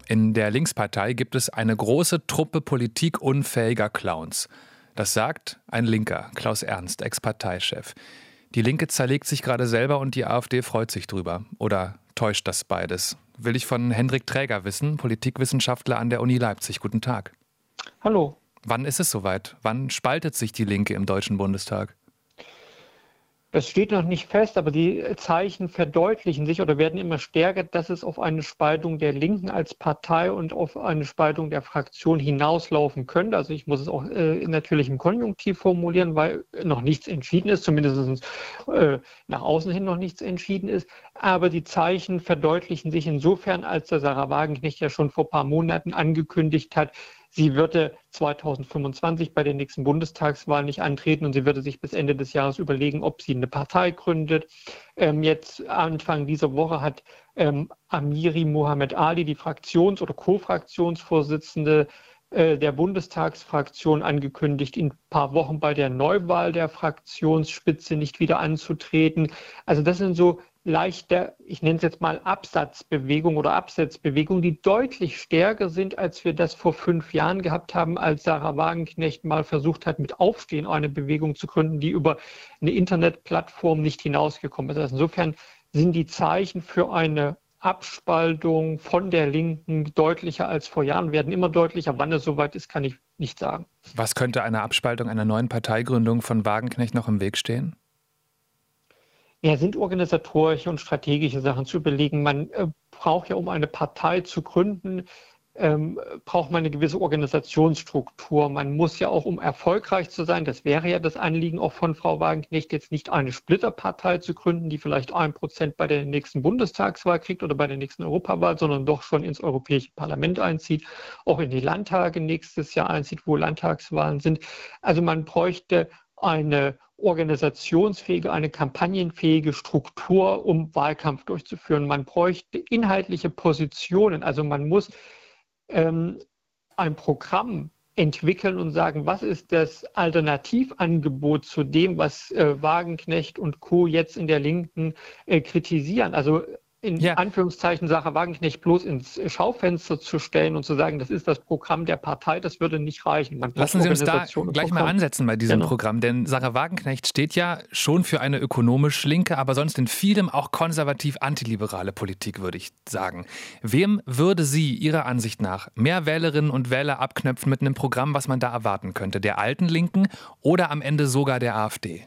In der Linkspartei gibt es eine große Truppe politikunfähiger Clowns. Das sagt ein Linker, Klaus Ernst, Ex-Parteichef. Die Linke zerlegt sich gerade selber und die AfD freut sich drüber. Oder täuscht das beides? Will ich von Hendrik Träger wissen, Politikwissenschaftler an der Uni Leipzig. Guten Tag. Hallo. Wann ist es soweit? Wann spaltet sich die Linke im Deutschen Bundestag? Das steht noch nicht fest, aber die Zeichen verdeutlichen sich oder werden immer stärker, dass es auf eine Spaltung der Linken als Partei und auf eine Spaltung der Fraktion hinauslaufen könnte. Also ich muss es auch natürlich im Konjunktiv formulieren, weil noch nichts entschieden ist, zumindest nach außen hin noch nichts entschieden ist. Aber die Zeichen verdeutlichen sich insofern, als der Sarah Wagenknecht ja schon vor ein paar Monaten angekündigt hat, sie würde 2025 bei der nächsten Bundestagswahl nicht antreten und sie würde sich bis Ende des Jahres überlegen, ob sie eine Partei gründet. Jetzt Anfang dieser Woche hat Amiri Mohamed Ali, die Fraktions- oder Co-Fraktionsvorsitzende der Bundestagsfraktion, angekündigt, in ein paar Wochen bei der Neuwahl der Fraktionsspitze nicht wieder anzutreten. Also das sind so leichte, ich nenne es jetzt mal Absatzbewegung oder Absetzbewegung, die deutlich stärker sind, als wir das vor 5 Jahren gehabt haben, als Sarah Wagenknecht mal versucht hat, mit Aufstehen eine Bewegung zu gründen, die über eine Internetplattform nicht hinausgekommen ist. Also insofern sind die Zeichen für eine Abspaltung von der Linken deutlicher als vor Jahren, werden immer deutlicher. Wann es soweit ist, kann ich nicht sagen. Was könnte einer Abspaltung einer neuen Parteigründung von Wagenknecht noch im Weg stehen? Ja, sind organisatorische und strategische Sachen zu überlegen. Man braucht ja, um eine Partei zu gründen, braucht man eine gewisse Organisationsstruktur. Man muss ja auch, um erfolgreich zu sein, das wäre ja das Anliegen auch von Frau Wagenknecht, jetzt nicht eine Splitterpartei zu gründen, die vielleicht 1% bei der nächsten Bundestagswahl kriegt oder bei der nächsten Europawahl, sondern doch schon ins Europäische Parlament einzieht, auch in die Landtage nächstes Jahr einzieht, wo Landtagswahlen sind. Also man bräuchte eine organisationsfähige, eine kampagnenfähige Struktur, um Wahlkampf durchzuführen. Man bräuchte inhaltliche Positionen, also man muss ein Programm entwickeln und sagen, was ist das Alternativangebot zu dem, was Wagenknecht und Co. jetzt in der Linken kritisieren. Also in Anführungszeichen Sarah Wagenknecht bloß ins Schaufenster zu stellen und zu sagen, das ist das Programm der Partei, das würde nicht reichen. Lassen Sie uns da gleich mal ansetzen bei diesem Programm, denn Sarah Wagenknecht steht ja schon für eine ökonomisch linke, aber sonst in vielem auch konservativ-antiliberale Politik, würde ich sagen. Wem würde sie Ihrer Ansicht nach mehr Wählerinnen und Wähler abknöpfen mit einem Programm, was man da erwarten könnte? Der alten Linken oder am Ende sogar der AfD?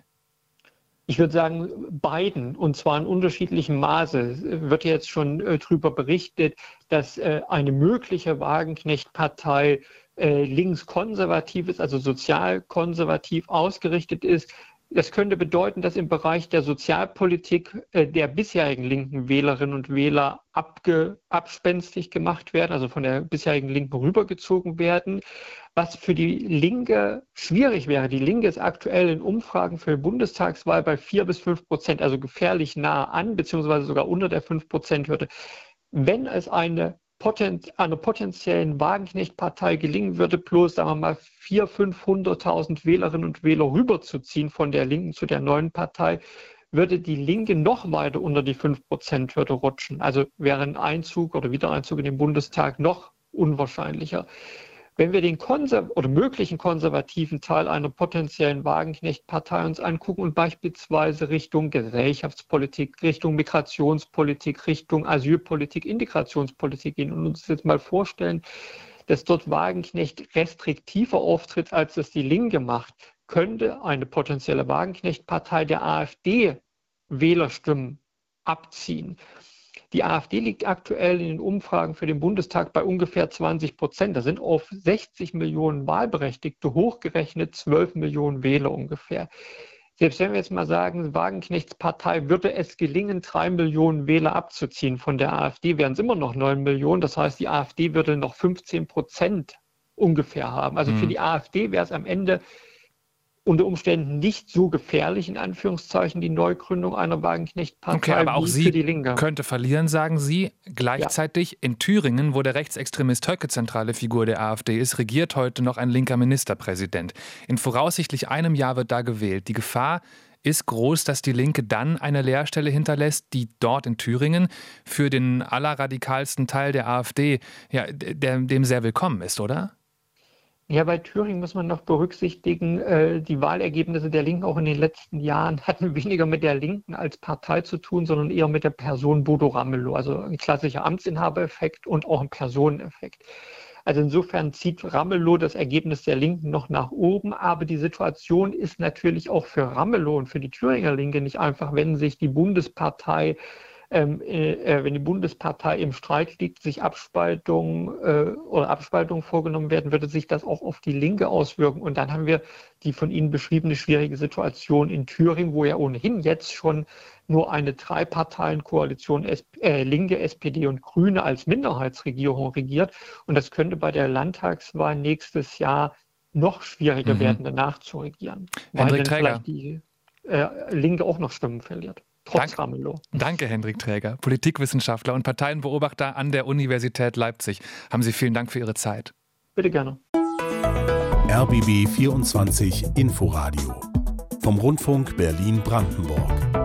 Ich würde sagen, beiden, und zwar in unterschiedlichem Maße. Es wird jetzt schon darüber berichtet, dass eine mögliche Wagenknecht-Partei linkskonservativ ist, also sozialkonservativ ausgerichtet ist. Das könnte bedeuten, dass im Bereich der Sozialpolitik der bisherigen linken Wählerinnen und Wähler abspenstig gemacht werden, also von der bisherigen Linken rübergezogen werden. Was für die Linke schwierig wäre. Die Linke ist aktuell in Umfragen für die Bundestagswahl bei 4-5%, also gefährlich nah an, beziehungsweise sogar unter der 5%-Hürde. Wenn es einer potenziellen Wagenknecht-Partei gelingen würde, bloß, sagen wir mal, 400.000-500.000 Wählerinnen und Wähler rüberzuziehen von der Linken zu der neuen Partei, würde die Linke noch weiter unter die 5%-Hürde rutschen. Also wäre ein Einzug oder Wiedereinzug in den Bundestag noch unwahrscheinlicher. Wenn wir den möglichen konservativen Teil einer potenziellen Wagenknecht-Partei uns angucken und beispielsweise Richtung Gesellschaftspolitik, Richtung Migrationspolitik, Richtung Asylpolitik, Integrationspolitik gehen und uns jetzt mal vorstellen, dass dort Wagenknecht restriktiver auftritt, als es die Linke macht, könnte eine potenzielle Wagenknecht-Partei der AfD Wählerstimmen abziehen. Die AfD liegt aktuell in den Umfragen für den Bundestag bei ungefähr 20%. Das sind auf 60 Millionen Wahlberechtigte hochgerechnet 12 Millionen Wähler ungefähr. Selbst wenn wir jetzt mal sagen, Wagenknechts Partei würde es gelingen, 3 Millionen Wähler abzuziehen von der AfD, wären es immer noch 9 Millionen. Das heißt, die AfD würde noch 15% ungefähr haben. Also für die AfD wäre es am Ende unter Umständen nicht so gefährlich, in Anführungszeichen, die Neugründung einer Wagenknecht-Partei, okay, aber auch wie für die Linke. Könnte verlieren, sagen Sie. Gleichzeitig in Thüringen, wo der Rechtsextremist Höcke zentrale Figur der AfD ist, regiert heute noch ein linker Ministerpräsident. In voraussichtlich einem Jahr wird da gewählt. Die Gefahr ist groß, dass die Linke dann eine Leerstelle hinterlässt, die dort in Thüringen für den allerradikalsten Teil der AfD, ja, dem sehr willkommen ist, oder? Ja, bei Thüringen muss man noch berücksichtigen, die Wahlergebnisse der Linken auch in den letzten Jahren hatten weniger mit der Linken als Partei zu tun, sondern eher mit der Person Bodo Ramelow. Also ein klassischer Amtsinhabereffekt und auch ein Personeneffekt. Also insofern zieht Ramelow das Ergebnis der Linken noch nach oben. Aber die Situation ist natürlich auch für Ramelow und für die Thüringer Linke nicht einfach, wenn sich die Bundespartei wenn die Bundespartei im Streit liegt, sich Abspaltungen vorgenommen werden, würde sich das auch auf die Linke auswirken. Und dann haben wir die von Ihnen beschriebene schwierige Situation in Thüringen, wo ja ohnehin jetzt schon nur eine Drei-Parteien-Koalition Linke, SPD und Grüne als Minderheitsregierung regiert. Und das könnte bei der Landtagswahl nächstes Jahr noch schwieriger werden, danach zu regieren. Hendrik weil dann Träger. vielleicht die Linke auch noch Stimmen verliert. Trotz Ramelow. Danke, Hendrik Träger, Politikwissenschaftler und Parteienbeobachter an der Universität Leipzig. Haben Sie vielen Dank für Ihre Zeit. Bitte gerne. RBB 24 Inforadio vom Rundfunk Berlin-Brandenburg.